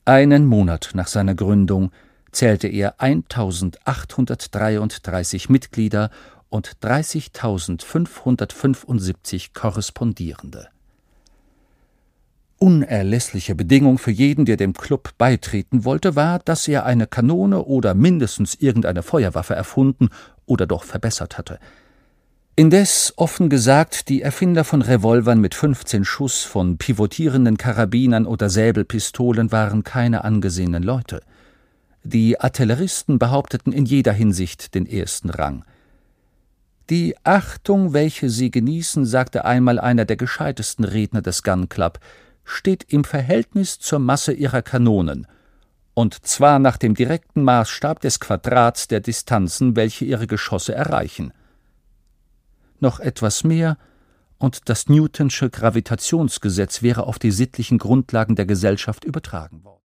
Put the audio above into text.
Einen Monat nach seiner Gründung zählte er 1833 Mitglieder und 30.575 Korrespondierende. Unerlässliche Bedingung für jeden, der dem Klub beitreten wollte, war, dass er eine Kanone oder mindestens irgendeine Feuerwaffe erfunden oder doch verbessert hatte. Indes, offen gesagt, die Erfinder von Revolvern mit 15 Schuss, von pivotierenden Karabinern oder Säbelpistolen waren keine angesehenen Leute. Die Artilleristen behaupteten in jeder Hinsicht den ersten Rang. »Die Achtung, welche sie genießen«, sagte einmal einer der gescheitesten Redner des Gun Club, »steht im Verhältnis zur Masse ihrer Kanonen, und zwar nach dem direkten Maßstab des Quadrats der Distanzen, welche ihre Geschosse erreichen.« Noch etwas mehr, und das Newtonsche Gravitationsgesetz wäre auf die sittlichen Grundlagen der Gesellschaft übertragen worden.